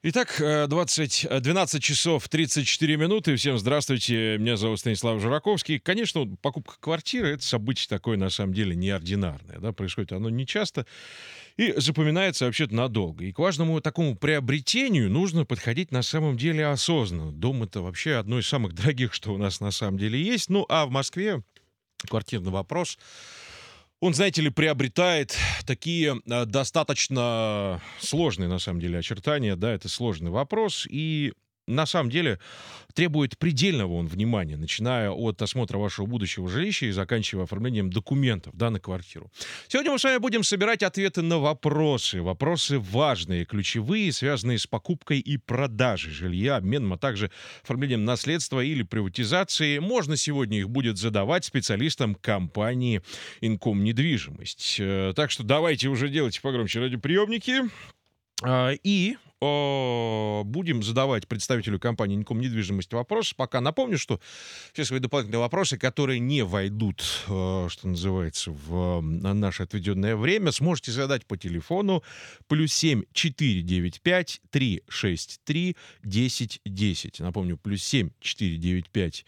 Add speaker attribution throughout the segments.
Speaker 1: Итак, 12 часов 34 минуты. Всем здравствуйте. Меня зовут Станислав Жураковский. Конечно, вот покупка квартиры — это событие такое, на самом деле, неординарное. Да? Происходит оно нечасто и запоминается вообще-то надолго. И к важному такому приобретению нужно подходить на самом деле осознанно. Дом — это вообще одно из самых дорогих, что у нас на самом деле есть. Ну, а в Москве квартирный вопрос, он, знаете ли, приобретает такие достаточно сложные, на самом деле, очертания. Да, это сложный вопрос. И на самом деле требует предельного он внимания, начиная от осмотра вашего будущего жилища и заканчивая оформлением документов, да, на квартиру. Сегодня мы с вами будем собирать ответы на вопросы. Вопросы важные, ключевые, связанные с покупкой и продажей жилья, обменом, а также оформлением наследства или приватизации. Можно сегодня их будет задавать специалистам компании Инком Недвижимость. Так что давайте уже делайте погромче радиоприемники. И будем задавать представителю компании Инком Недвижимость вопрос. Пока напомню, что все свои дополнительные вопросы, которые не войдут, что называется, в наше отведенное время, сможете задать по телефону +7 495 363 1010. Напомню, +7 495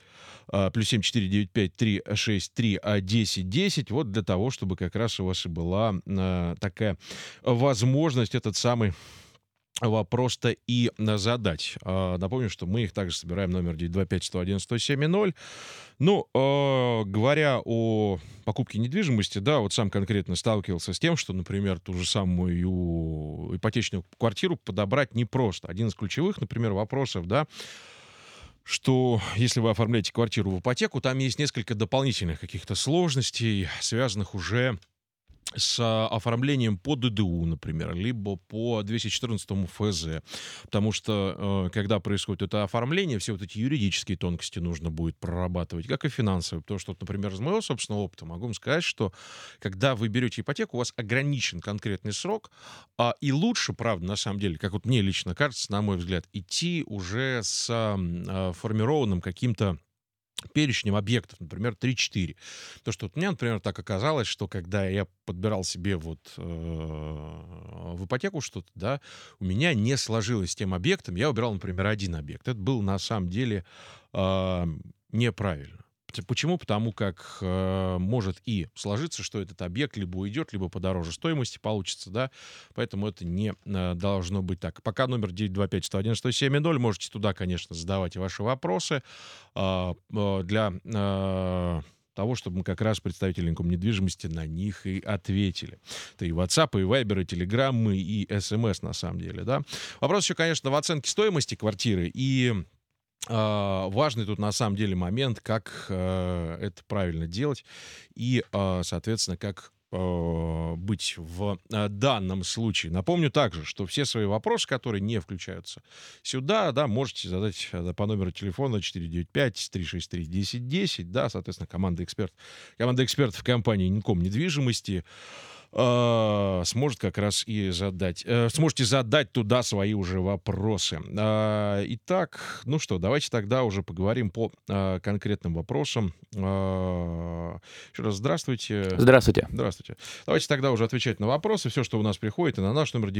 Speaker 1: 363 1010. Вот для того, чтобы как раз у вас и была такая возможность этот самый вопрос-то и задать. Напомню, что мы их также собираем, номер 925-111-1070. Ну, говоря о покупке недвижимости, да, вот сам конкретно сталкивался с тем, что, например, ту же самую ипотечную квартиру подобрать непросто. Один из ключевых, например, вопросов, да, что если вы оформляете квартиру в ипотеку, там есть несколько дополнительных каких-то сложностей, связанных уже с оформлением по ДДУ, например, либо по 214 ФЗ. Потому что, когда происходит это оформление, все вот эти юридические тонкости нужно будет прорабатывать, как и финансовые. Потому что, вот, например, из моего собственного опыта могу вам сказать, что когда вы берете ипотеку, у вас ограничен конкретный срок, и лучше, правда, на самом деле, как вот мне лично кажется, на мой взгляд, идти уже с формированным каким-то перечнем объектов, например, 3-4. То, что вот у меня, например, так оказалось, что когда я подбирал себе вот в ипотеку что-то, да, у меня не сложилось с тем объектом, я выбирал, например, один объект. Это было на самом деле неправильно. Почему? Потому как может и сложиться, что этот объект либо уйдет, либо по дороже стоимости получится, да, поэтому это не должно быть так. Пока номер 925-111-1070, можете туда, конечно, задавать ваши вопросы для того, чтобы мы как раз представители Инком Недвижимости на них и ответили. Это и WhatsApp, и Viber, и Telegram, и SMS, на самом деле, да. Вопрос еще, конечно, в оценке стоимости квартиры, и важный тут на самом деле момент, как это правильно делать и, соответственно, как быть в данном случае. Напомню также, что все свои вопросы, которые не включаются сюда, да, можете задать по номеру телефона 495-363-1010, да, соответственно, команда экспертов компании Инком Недвижимости сможет как раз и задать, сможете задать туда свои уже вопросы. Итак, ну что, давайте тогда уже поговорим по конкретным вопросам. Еще раз здравствуйте.
Speaker 2: Здравствуйте.
Speaker 1: Здравствуйте. Давайте тогда уже отвечать на вопросы. Все, что у нас приходит, и на наш номер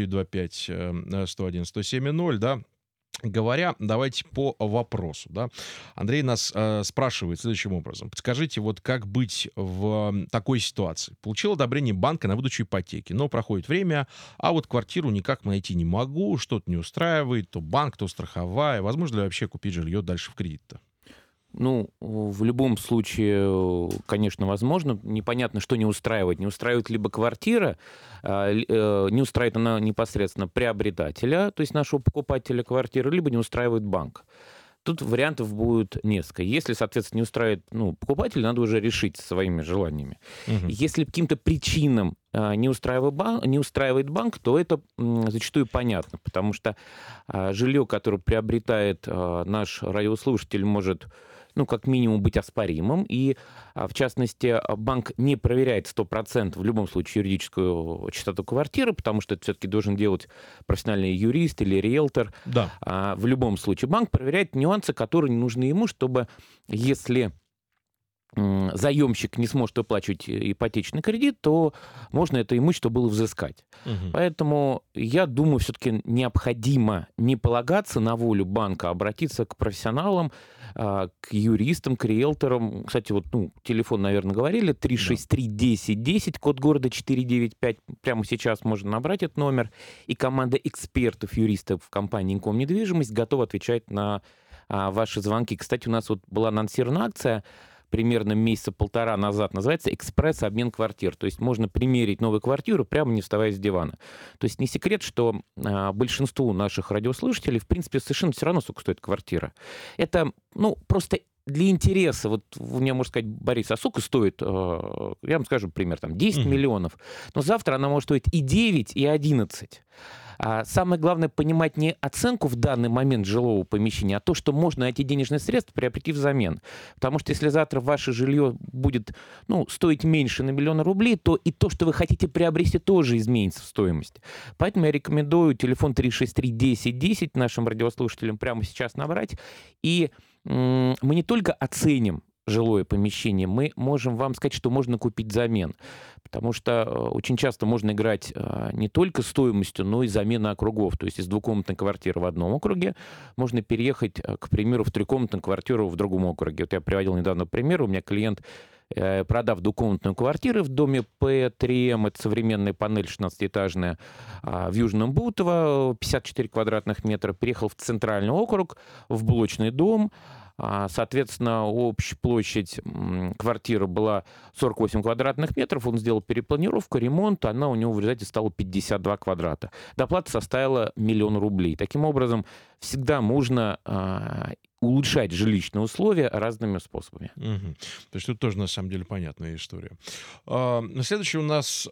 Speaker 1: 925-111-1070, да. Говоря, давайте по вопросу, да. Андрей нас спрашивает следующим образом. Подскажите, вот как быть в такой ситуации? Получил одобрение банка на выдачу ипотеки, но проходит время, а вот квартиру никак найти не могу, что-то не устраивает, то банк, то страховая. Возможно ли вообще купить жилье дальше в кредит-то?
Speaker 2: Ну, в любом случае, конечно, возможно. Непонятно, что не устраивает. Не устраивает либо квартира, не устраивает она непосредственно приобретателя, то есть нашего покупателя квартиры, либо не устраивает банк. Тут вариантов будет несколько. Если, соответственно, не устраивает покупателя, надо уже решить своими желаниями.
Speaker 1: Мгм.
Speaker 2: Если по каким-то причинам не устраивает банк, то это зачастую понятно, потому что жилье, которое приобретает наш радиослушатель, может как минимум быть оспоримым. И, в частности, банк не проверяет 100% в любом случае юридическую чистоту квартиры, потому что это все-таки должен делать профессиональный юрист или риэлтор.
Speaker 1: Да.
Speaker 2: В любом случае банк проверяет нюансы, которые не нужны ему, чтобы, если заемщик не сможет выплачивать ипотечный кредит, то можно это имущество было взыскать.
Speaker 1: Мгм.
Speaker 2: Поэтому я думаю, все-таки необходимо не полагаться на волю банка, а обратиться к профессионалам, к юристам, к риэлторам. Кстати, вот телефон, наверное, говорили,
Speaker 1: Да.
Speaker 2: 363-1010, код города 495. Прямо сейчас можно набрать этот номер. И команда экспертов, юристов компании «Инком Недвижимость» готова отвечать на ваши звонки. Кстати, у нас вот была анонсирована акция примерно месяца полтора назад, называется «Экспресс-обмен квартир». То есть можно примерить новую квартиру, прямо не вставая с дивана. То есть не секрет, что большинству наших радиослушателей, в принципе, совершенно все равно, сколько стоит квартира. Это, просто для интереса. Вот у меня, можно сказать, Борис, а сколько стоит, я вам скажу пример, 10
Speaker 1: Мгм.
Speaker 2: миллионов. Но завтра она может стоить и 9, и 11. Самое главное понимать не оценку в данный момент жилого помещения, а то, что можно эти денежные средства приобрести взамен. Потому что если завтра ваше жилье будет стоить меньше на миллион рублей, то и то, что вы хотите приобрести, тоже изменится в стоимости. Поэтому я рекомендую телефон 363-1010 нашим радиослушателям прямо сейчас набрать. И мы не только оценим жилое помещение, мы можем вам сказать, что можно купить взамен. Потому что очень часто можно играть не только стоимостью, но и заменой округов. То есть из двухкомнатной квартиры в одном округе можно переехать, к примеру, в трехкомнатную квартиру в другом округе. Вот я приводил недавно пример. У меня клиент, продав двухкомнатную квартиру в доме П3М, это современная панель 16-этажная, в Южном Бутово, 54 квадратных метра, переехал в центральный округ, в блочный дом. Соответственно, общая площадь квартиры была 48 квадратных метров. Он сделал перепланировку, ремонт. Она у него в результате стала 52 квадрата. Доплата составила 1 000 000 рублей. Таким образом, всегда можно улучшать жилищные условия разными способами.
Speaker 1: Мгм. То есть тут тоже, на самом деле, понятная история. Следующий у нас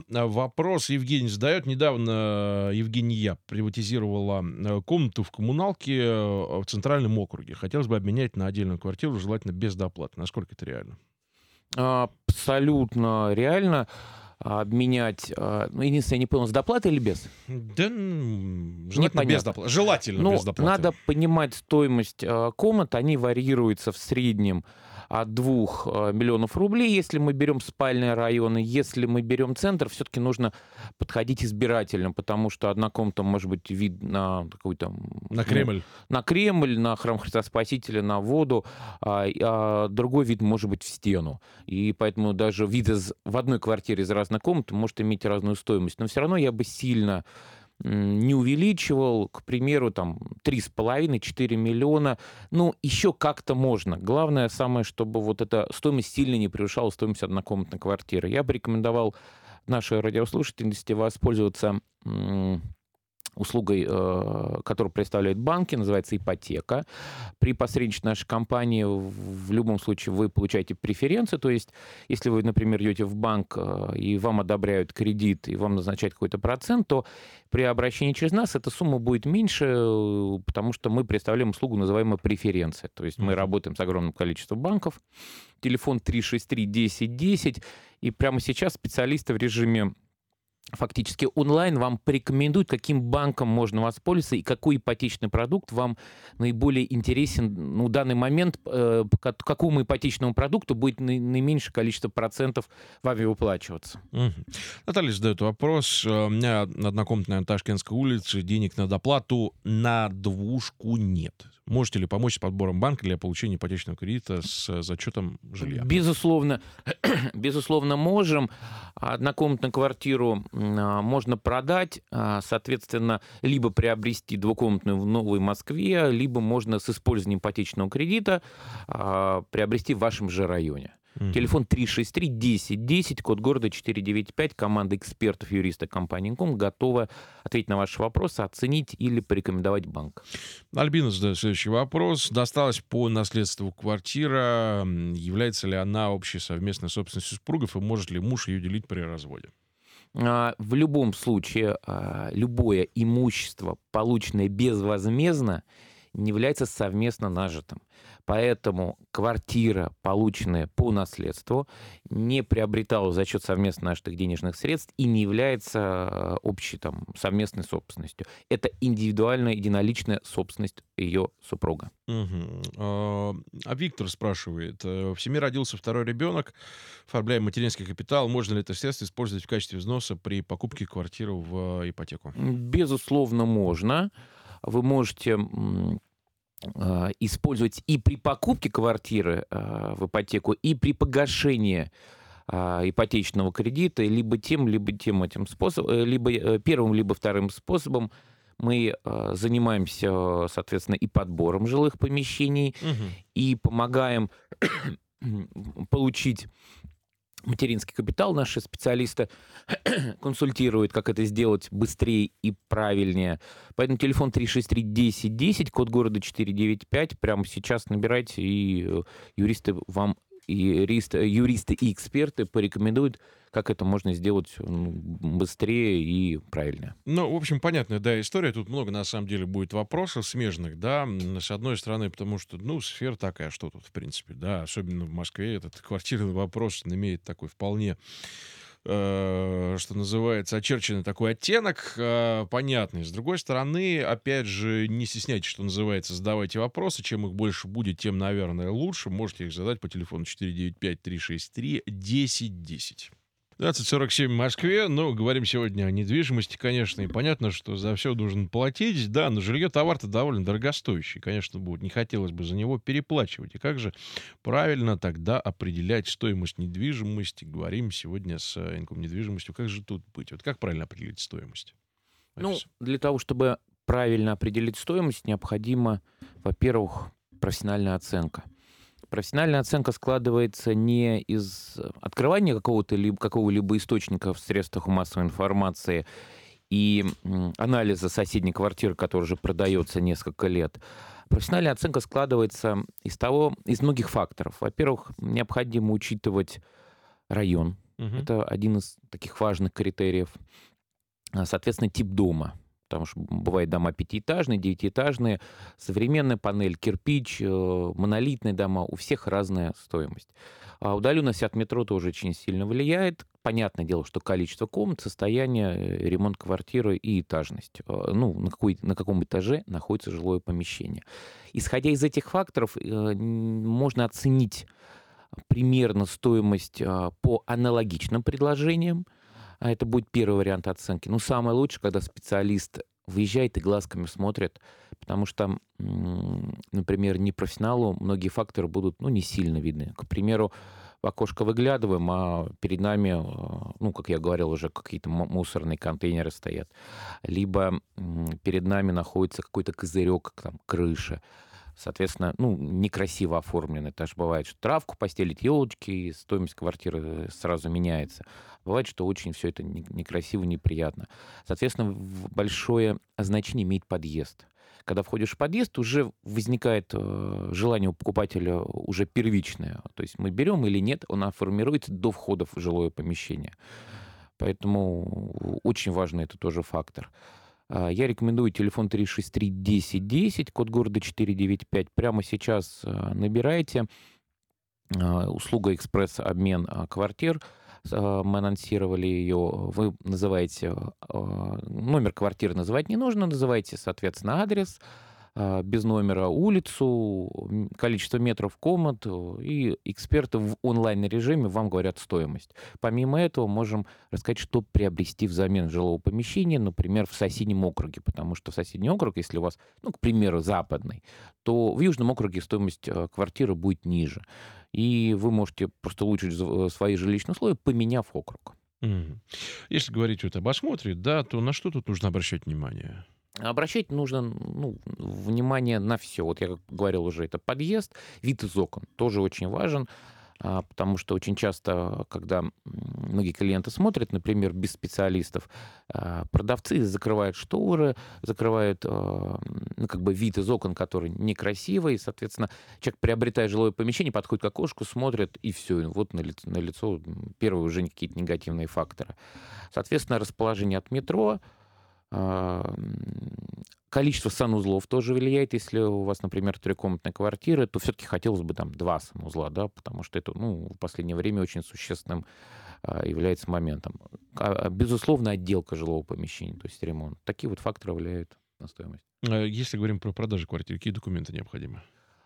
Speaker 1: вопрос Евгений задает. Недавно Евгения приватизировала комнату в коммуналке в центральном округе. Хотелось бы обменять на отдельную квартиру, желательно без доплаты. Насколько это реально?
Speaker 2: Абсолютно реально обменять. Единственное, я не понял, с доплатой или без?
Speaker 1: Да, желательно без
Speaker 2: Непонятно.
Speaker 1: доплаты. Желательно без доплаты.
Speaker 2: Надо понимать стоимость комнат. Они варьируются в среднем от 2 миллионов рублей, если мы берем спальные районы. Если мы берем центр, все-таки нужно подходить избирательно, потому что одна комната может быть вид на какой-то...
Speaker 1: На Кремль.
Speaker 2: На Кремль, на храм Христа Спасителя, на воду, а другой вид может быть в стену. И поэтому даже вид в одной квартире из разных комнат может иметь разную стоимость. Но все равно я бы сильно не увеличивал, к примеру, 3,5-4 миллиона. Еще как-то можно. Главное, самое, чтобы вот эта стоимость сильно не превышала стоимость однокомнатной квартиры. Я бы рекомендовал нашей радиослушательности воспользоваться услугой, которую представляют банки, называется ипотека. При посредничестве нашей компании в любом случае вы получаете преференции. То есть, если вы, например, идете в банк и вам одобряют кредит, и вам назначают какой-то процент, то при обращении через нас эта сумма будет меньше, потому что мы представляем услугу, называемую преференция. То есть мы работаем с огромным количеством банков. Телефон 363-1010. И прямо сейчас специалисты в режиме фактически онлайн вам порекомендуют, каким банком можно воспользоваться и какой ипотечный продукт вам наиболее интересен в данный момент, какому ипотечному продукту будет наименьшее количество процентов вами выплачиваться.
Speaker 1: Мгм. Наталья задает вопрос. У меня однокомнатная на Ташкентской улице, денег на доплату на двушку нет. Можете ли помочь с подбором банка для получения ипотечного кредита с зачетом жилья?
Speaker 2: Безусловно, безусловно, можем. Однокомнатную квартиру можно продать, соответственно, либо приобрести двухкомнатную в Новой Москве, либо можно с использованием ипотечного кредита приобрести в вашем же районе. Телефон 363-1010, код города 495. Команда экспертов, юриста компании «Инком» готова ответить на ваши вопросы, оценить или порекомендовать банк.
Speaker 1: Альбина задает следующий вопрос. Досталась по наследству квартира. Является ли она общей совместной собственностью супругов, и может ли муж ее делить при разводе?
Speaker 2: В любом случае, любое имущество, полученное безвозмездно, не является совместно нажитым. Поэтому квартира, полученная по наследству, не приобреталась за счет совместно нажитых денежных средств и не является общей там, совместной собственностью. Это индивидуальная, единоличная собственность ее супруга.
Speaker 1: Мгм. Виктор спрашивает, в семье родился второй ребенок, оформляем материнский капитал, можно ли это средство использовать в качестве взноса при покупке квартиры в ипотеку?
Speaker 2: Безусловно, можно. Вы можете использовать и при покупке квартиры в ипотеку, и при погашении ипотечного кредита, либо тем этим способом, либо первым, либо вторым способом. Мы занимаемся, соответственно, и подбором жилых помещений,
Speaker 1: Мгм.
Speaker 2: и помогаем получить материнский капитал. Наши специалисты консультируют, как это сделать быстрее и правильнее. Поэтому телефон 363-1010, код города 495. Прямо сейчас набирайте, и юристы вам юристы и эксперты порекомендуют, как это можно сделать быстрее и правильнее.
Speaker 1: Ну, в общем, понятная, да, история. Тут много, на самом деле, будет вопросов смежных, да. С одной стороны, потому что, ну, сфера такая, что тут, в принципе, да. Особенно в Москве этот квартирный вопрос имеет такой вполне, что называется, очерченный такой оттенок, понятный. С другой стороны, опять же, не стесняйтесь, что называется, задавайте вопросы. Чем их больше будет, тем, наверное, лучше. Можете их задать по телефону 495-363-1010. 20:47 в Москве. Ну, говорим сегодня о недвижимости, конечно. И понятно, что за все должен платить. Да, но жилье товар-то довольно дорогостоящий. Конечно, будет. Не хотелось бы за него переплачивать. И как же правильно тогда определять стоимость недвижимости? Говорим сегодня с недвижимостью. Как же тут быть? Вот как правильно определить стоимость?
Speaker 2: Ну,
Speaker 1: Борис?
Speaker 2: для того, чтобы правильно определить стоимость, необходима, во-первых, профессиональная оценка. Профессиональная оценка складывается не из открывания какого-либо источника в средствах массовой информации и анализа соседней квартиры, которая уже продается несколько лет. Профессиональная оценка складывается из многих факторов. Во-первых, необходимо учитывать район.
Speaker 1: Мгм.
Speaker 2: Это один из таких важных критериев. Соответственно, тип дома. Потому что бывают дома пятиэтажные, девятиэтажные, современная панель, кирпич, монолитные дома. У всех разная стоимость. А удаленность от метро тоже очень сильно влияет. Понятное дело, что количество комнат, состояние, ремонт квартиры и этажность. Ну, на каком этаже находится жилое помещение. Исходя из этих факторов, можно оценить примерно стоимость по аналогичным предложениям. Это будет первый вариант оценки. Но самое лучшее, когда специалист выезжает и глазками смотрит, потому что, например, непрофессионалу многие факторы будут, не сильно видны. К примеру, в окошко выглядываем, а перед нами, как я говорил, уже какие-то мусорные контейнеры стоят. Либо перед нами находится какой-то козырек, там, крыши. Соответственно, некрасиво оформлено. Это же бывает, что травку постелить, елочки, и стоимость квартиры сразу меняется. Бывает, что очень все это некрасиво, неприятно. Соответственно, большое значение имеет подъезд. Когда входишь в подъезд, уже возникает желание у покупателя уже первичное. То есть мы берем или нет, она формируется до входа в жилое помещение. Поэтому очень важный это тоже фактор. Я рекомендую телефон 363-1010, код города 495. Прямо сейчас набирайте. Услуга экспресс-обмен квартир. Мы анонсировали ее. Вы называете номер квартиры, называть не нужно. Называйте, соответственно, адрес, без номера улицу, количество метров комнат, и эксперты в онлайн-режиме вам говорят стоимость. Помимо этого, можем рассказать, что приобрести взамен жилого помещения, например, в соседнем округе, потому что в соседний округ, если у вас, к примеру, западный, то в южном округе стоимость квартиры будет ниже. И вы можете просто улучшить свои жилищные условия, поменяв округ.
Speaker 1: Мгм. Если говорить вот об осмотре, да, то на что тут нужно обращать внимание?
Speaker 2: Обращать нужно внимание на все. Вот я как говорил уже, это подъезд, вид из окон тоже очень важен, потому что очень часто, когда многие клиенты смотрят, например, без специалистов, продавцы закрывают шторы, закрывают вид из окон, который некрасивый, соответственно, человек, приобретая жилое помещение, подходит к окошку, смотрит, и все, вот на лицо первые уже какие-то негативные факторы. Соответственно, расположение от метро, Количество санузлов тоже влияет. Если у вас, например, трехкомнатная квартира, то все-таки хотелось бы там 2 санузла, да, потому что это, ну, в последнее время очень существенным является моментом. Безусловно, отделка жилого помещения, то есть ремонт. Такие вот факторы влияют на стоимость.
Speaker 1: Если говорим про продажи квартир, какие документы необходимы?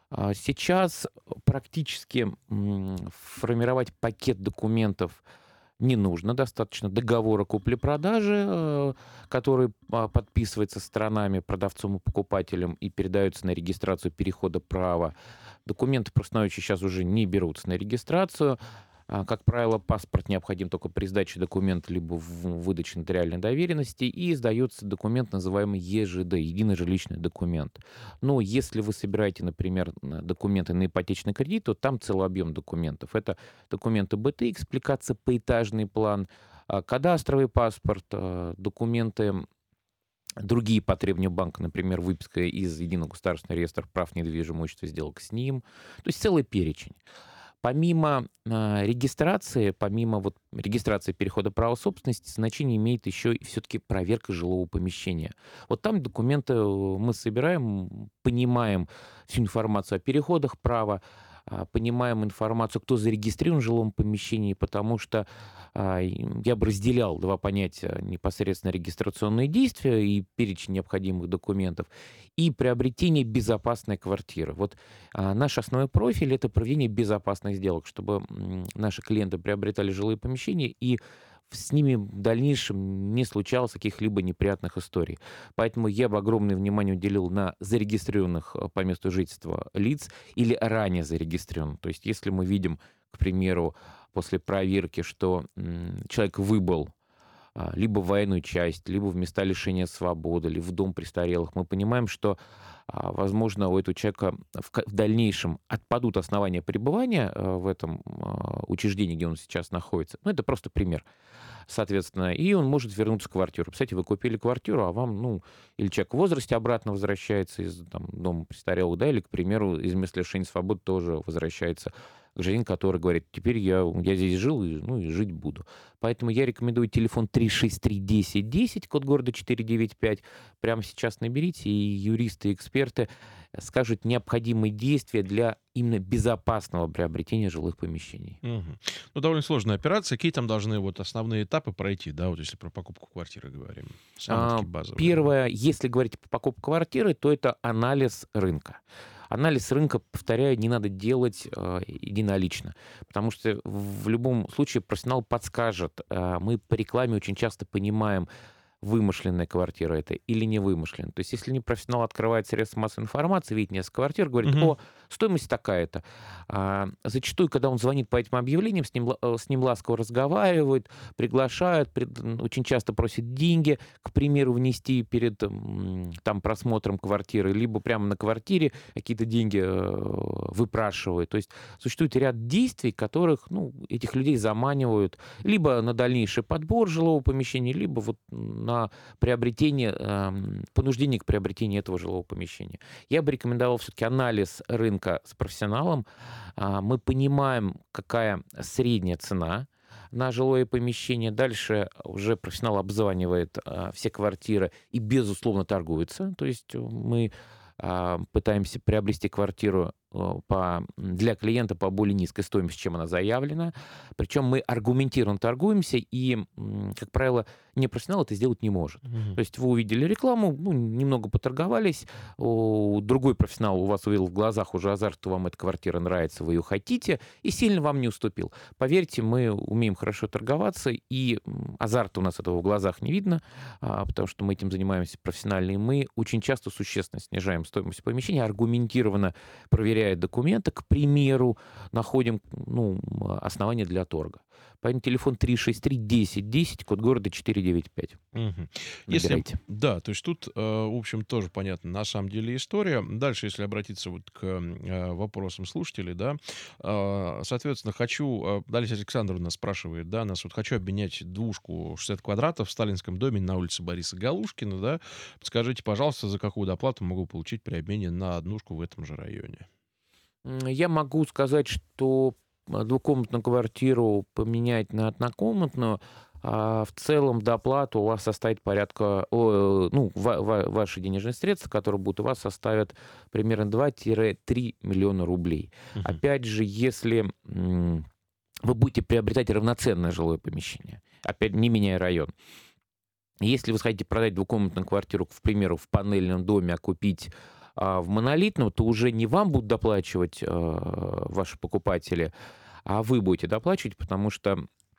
Speaker 2: Сейчас практически формировать пакет документов не нужно. Достаточно договора купли-продажи, который подписывается сторонами, продавцом и покупателем, и передается на регистрацию перехода права. Документы просто сейчас уже не берутся на регистрацию. Как правило, паспорт необходим только при сдаче документа либо в выдаче нотариальной доверенности, и сдается документ, называемый ЕЖД, единый жилищный документ. Но если вы собираете, например, документы на ипотечный кредит, то там целый объем документов. Это документы БТ, экспликация, поэтажный план, кадастровый паспорт, документы другие по требованию банка, например, выписка из Единого государственного реестра прав недвижимого имущества, сделок с ним. То есть целый перечень. Помимо регистрации, помимо вот регистрации перехода права собственности, значение имеет еще и все-таки проверка жилого помещения. Вот там документы мы собираем, понимаем всю информацию о переходах права, понимаем информацию, кто зарегистрирован в жилом помещении, потому что я бы разделял два понятия: непосредственно регистрационные действия и перечень необходимых документов, и приобретение безопасной квартиры. Вот наш основной профиль — это проведение безопасных сделок, чтобы наши клиенты приобретали жилые помещения и с ними в дальнейшем не случалось каких-либо неприятных историй. Поэтому я бы огромное внимание уделил на зарегистрированных по месту жительства лиц или ранее зарегистрированных. То есть если мы видим, к примеру, после проверки, что человек выбыл либо в военную часть, либо в места лишения свободы, либо в дом престарелых, мы понимаем, что, возможно, у этого человека в дальнейшем отпадут основания пребывания в этом учреждении, где он сейчас находится. Ну, это просто пример. Соответственно, и он может вернуться в квартиру. Представляете, вы купили квартиру, а вам, ну, или человек в возрасте обратно возвращается из там, дома престарелых, да, или, к примеру, из места лишения свободы тоже возвращается гражданин, который говорит: теперь я здесь жил, и, ну, и жить буду. Поэтому я рекомендую телефон 363-1010, код города 495. Прямо сейчас наберите, и юристы, и эксперты скажут необходимые действия для именно безопасного приобретения жилых помещений.
Speaker 1: Мгм. Ну, довольно сложная операция. Какие там должны вот основные этапы пройти, да, вот если про покупку квартиры говорим? Самые
Speaker 2: А,
Speaker 1: такие базовые.
Speaker 2: Первое, если говорить по покупке квартиры, то это анализ рынка. Анализ рынка, повторяю, не надо делать единолично, потому что в любом случае профессионал подскажет. Мы по рекламе очень часто понимаем, вымышленная квартира это или не вымышленная. То есть если не профессионал открывает средства массовой информации, видит несколько квартир, говорит:
Speaker 1: Мгм.
Speaker 2: о, стоимость такая-то. Зачастую, когда он звонит по этим объявлениям, с ним ласково разговаривают, приглашают, очень часто просят деньги, к примеру, внести перед там просмотром квартиры, либо прямо на квартире какие-то деньги выпрашивают. То есть существует ряд действий, которых, ну, этих людей заманивают либо на дальнейший подбор жилого помещения, либо вот на приобретение, понуждение к приобретению этого жилого помещения. Я бы рекомендовал все-таки анализ рынка с профессионалом. Мы понимаем, какая средняя цена на жилое помещение. Дальше уже профессионал обзванивает все квартиры и, безусловно, торгуется. То есть мы пытаемся приобрести квартиру для клиента по более низкой стоимости, чем она заявлена. Причем мы аргументированно торгуемся, и, как правило, непрофессионал это сделать не может.
Speaker 1: Мгм.
Speaker 2: То есть вы увидели рекламу, ну, немного поторговались, другой профессионал у вас увидел в глазах уже азарт, что вам эта квартира нравится, вы ее хотите, и сильно вам не уступил. Поверьте, мы умеем хорошо торговаться, и азарта у нас этого в глазах не видно, потому что мы этим занимаемся профессионально, и мы очень часто существенно снижаем стоимость помещения, аргументированно проверяя документы, к примеру, находим, ну, основания для торга. Поэтому телефон 363-1010, код города 495.
Speaker 1: Мгм. Если,
Speaker 2: Набирайте.
Speaker 1: да, то есть тут, в общем, тоже понятно, на самом деле история. Дальше, если обратиться вот к вопросам слушателей, да, соответственно, Александр Александровна спрашивает, да, нас вот: хочу обменять двушку 60 квадратов в сталинском доме на улице Бориса Галушкина, да, подскажите, пожалуйста, за какую доплату могу получить при обмене на однушку в этом же районе?
Speaker 2: Я могу сказать, что двухкомнатную квартиру поменять на однокомнатную в целом доплата у вас составит порядка, ну, ваши денежные средства, которые будут у вас, составят примерно 2-3 миллиона рублей.
Speaker 1: Мгм.
Speaker 2: Опять же, если вы будете приобретать равноценное жилое помещение, опять не меняя район. Если вы хотите продать двухкомнатную квартиру, к примеру, в панельном доме, а купить в монолитном, то уже не вам будут доплачивать ваши покупатели, а вы будете доплачивать, потому что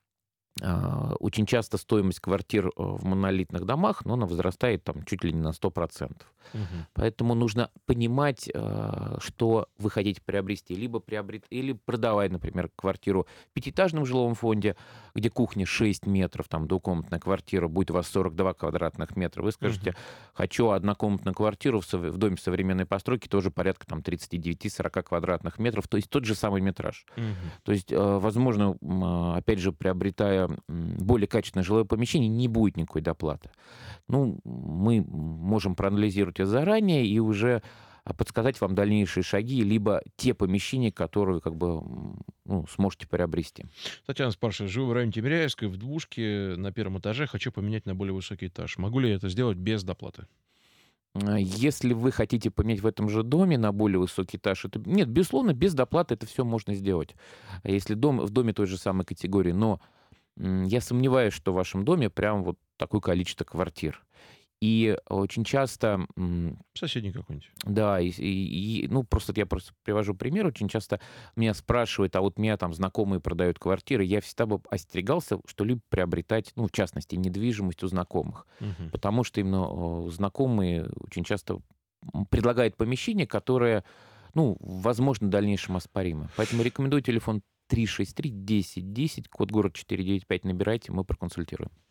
Speaker 2: очень часто стоимость квартир в монолитных домах, ну, она возрастает там чуть ли не на 100%.
Speaker 1: Мгм.
Speaker 2: Поэтому нужно понимать, что вы хотите приобрести. Или продавать, например, квартиру в пятиэтажном жилом фонде, где кухня 6 метров, там двухкомнатная квартира, будет у вас 42 квадратных метра. Вы скажете,
Speaker 1: Мгм.
Speaker 2: хочу однокомнатную квартиру в доме современной постройки, тоже порядка там 39-40 квадратных метров, то есть тот же самый метраж.
Speaker 1: Мгм.
Speaker 2: То есть, возможно, опять же, приобретая более качественное жилое помещение, не будет никакой доплаты. Ну, мы можем проанализировать это заранее и уже подсказать вам дальнейшие шаги, либо те помещения, которые как бы ну, сможете приобрести.
Speaker 1: Татьяна спрашивает: живу в районе Тимиряевской, в двушке на первом этаже, хочу поменять на более высокий этаж. Могу ли я это сделать без доплаты?
Speaker 2: Если вы хотите поменять в этом же доме на более высокий этаж, это... Нет, безусловно, без доплаты это все можно сделать. Если в доме той же самой категории, но я сомневаюсь, что в вашем доме прям вот такое количество квартир. И очень часто,
Speaker 1: Соседний какой-нибудь.
Speaker 2: да, ну, я просто привожу пример, очень часто меня спрашивают, а вот меня там знакомые продают квартиры, я всегда бы остерегался что-либо приобретать, ну, в частности, недвижимость у знакомых,
Speaker 1: Мгм.
Speaker 2: потому что именно знакомые очень часто предлагают помещение, которое, ну, возможно, в дальнейшем оспоримо. Поэтому рекомендую телефон 363-10-10, код город 495, набирайте, мы проконсультируем.